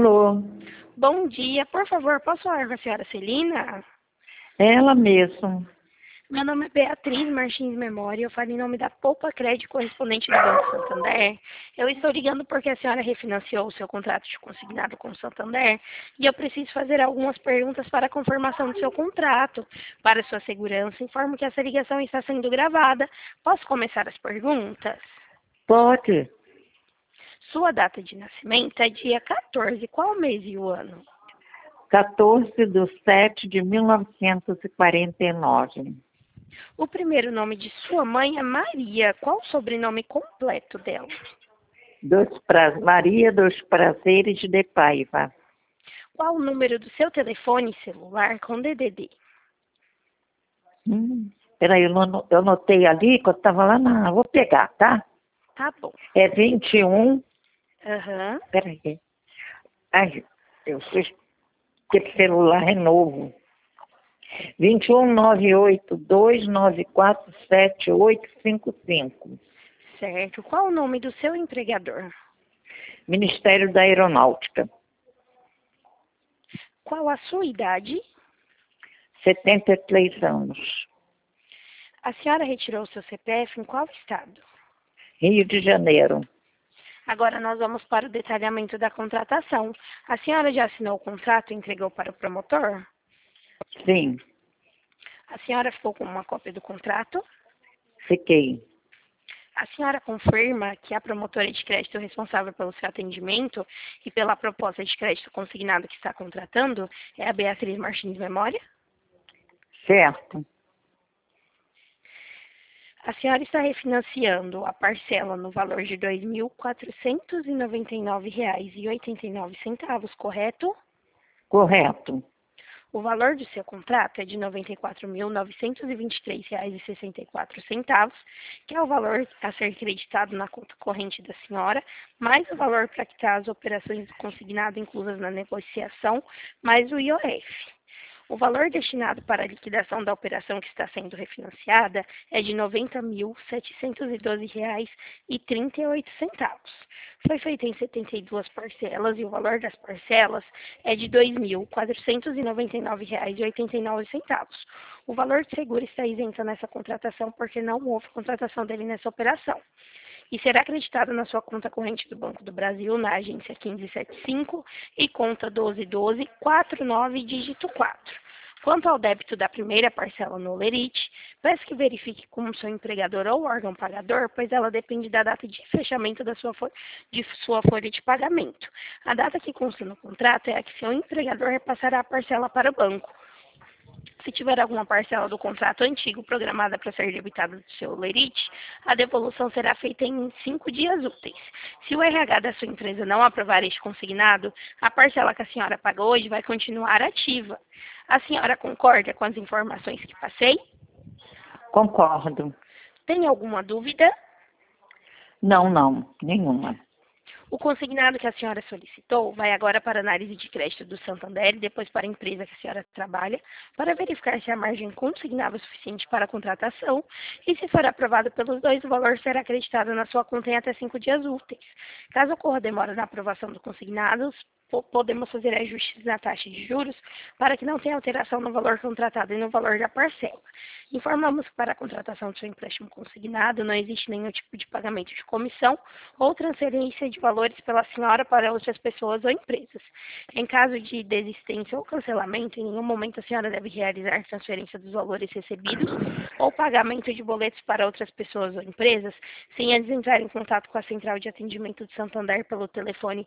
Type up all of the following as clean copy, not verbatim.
Alô, Bom dia, por favor, posso falar com a senhora Celina? ela mesmo. Meu nome é Beatriz Martins Memória, eu falo em nome da Poupa Crédito correspondente do Banco Santander. Eu estou ligando porque a senhora refinanciou o seu contrato de consignado com o Santander e eu preciso fazer algumas perguntas para a conformação do seu contrato. Para sua segurança, informo que essa ligação está sendo gravada. Posso começar as perguntas? Pode. Sua data de nascimento é dia 14, qual mês e o ano? 14/7/1949. O primeiro nome de sua mãe é Maria. Qual o sobrenome completo dela? Maria dos Prazeres de Paiva. Qual o número do seu telefone celular com DDD? Peraí, eu anotei ali que eu estava lá na... Vou pegar, tá? Tá bom. É 21... Aham. Peraí. Ai, eu sei que esse celular é novo. 2198-294-7855. Certo. Qual o nome do seu empregador? Ministério da Aeronáutica. Qual a sua idade? 73 anos. A senhora retirou seu CPF em qual estado? Rio de Janeiro. Agora nós vamos para o detalhamento da contratação. A senhora já assinou o contrato e entregou para o promotor? Sim, A senhora ficou com uma cópia do contrato? fiquei. A senhora confirma que a promotora de crédito responsável pelo seu atendimento e pela proposta de crédito consignado que está contratando é a Beatriz Martins Memória? Certo. A senhora está refinanciando a parcela no valor de R$ 2.499,89, correto? Correto. O valor do seu contrato é de R$ 94.923,64, que é o valor a ser creditado na conta corrente da senhora, mais o valor para quitar as operações do consignado inclusas na negociação, mais o IOF. O valor destinado para a liquidação da operação que está sendo refinanciada é de R$ 90.712,38. Foi feita em 72 parcelas e o valor das parcelas é de R$ 2.499,89. O valor de seguro está isento nessa contratação porque não houve contratação dele nessa operação e será acreditado na sua conta corrente do Banco do Brasil, na agência 1575 e conta 121249, dígito 4. Quanto ao débito da primeira parcela no Olerite, peço que verifique com o seu empregador ou órgão pagador, pois ela depende da data de fechamento da sua folha de pagamento. A data que consta no contrato é a que seu empregador repassará a parcela para o banco. Se tiver alguma parcela do contrato antigo programada para ser debitada do seu Olerite, a devolução será feita em 5 dias úteis. Se o RH da sua empresa não aprovar este consignado, a parcela que a senhora paga hoje vai continuar ativa. A senhora concorda com as informações que passei? Concordo. Tem alguma dúvida? Não, nenhuma. O consignado que a senhora solicitou vai agora para a análise de crédito do Santander e depois para a empresa que a senhora trabalha, para verificar se a margem consignada é suficiente para a contratação e, se for aprovado pelos dois, o valor será acreditado na sua conta em até 5 dias úteis. Caso ocorra demora na aprovação do consignado, podemos fazer ajustes na taxa de juros para que não tenha alteração no valor contratado e no valor da parcela. Informamos que para a contratação do seu empréstimo consignado não existe nenhum tipo de pagamento de comissão ou transferência de valores pela senhora para outras pessoas ou empresas. Em caso de desistência ou cancelamento, em nenhum momento a senhora deve realizar transferência dos valores recebidos ou pagamento de boletos para outras pessoas ou empresas sem antes entrar em contato com a Central de Atendimento de Santander pelo telefone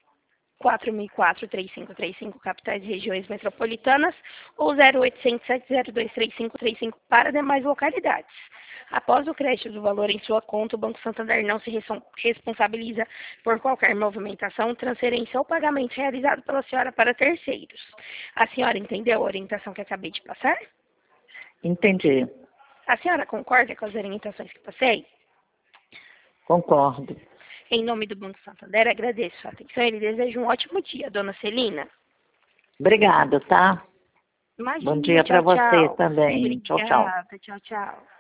4004-3535, capitais e regiões metropolitanas, ou 0800-702-3535 para demais localidades. Após o crédito do valor em sua conta, o Banco Santander não se responsabiliza por qualquer movimentação, transferência ou pagamento realizado pela senhora para terceiros. A senhora entendeu a orientação que acabei de passar? Entendi. A senhora concorda com as orientações que passei? Concordo. Em nome do Banco Santander, agradeço a sua atenção e lhe desejo um ótimo dia, dona Celina. Obrigada, tá? Imagina, Bom dia para você também. Tchau, tchau. Obrigada, tchau, tchau.